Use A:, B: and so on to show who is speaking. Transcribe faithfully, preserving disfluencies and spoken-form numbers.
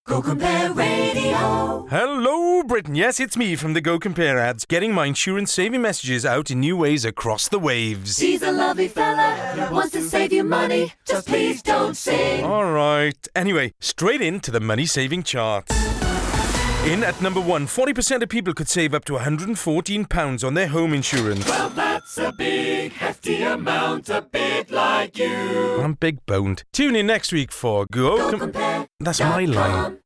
A: Go Compare Radio.
B: Hello, Britain. Yes, it's me from the Go Compare ads, getting my insurance-saving messages out in new ways across the waves.
A: He's a lovely fella, wants to save you money, just please don't sing.
B: All right. Anyway, straight into the money-saving chart. In at number one, forty percent of people could save up to one hundred fourteen pounds on their home insurance.
A: Well, that's a big, hefty amount, a bit like you.
B: I'm big boned. Tune in next week for Go,
A: Go
B: Com-
A: Compare.
B: That's my line.